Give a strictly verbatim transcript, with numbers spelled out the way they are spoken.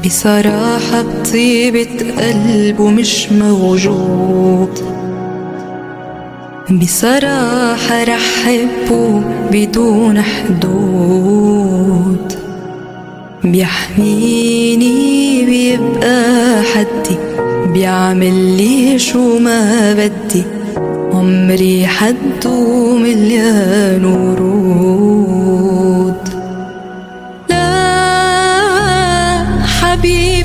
بصراحة بطيبة قلبه مش موجود، بصراحة رح حبه بدون حدود. بيحميني بيبقى حدي، بيعمل لي شو ما بدي، عمري حده مليان ورود. لا حبيبي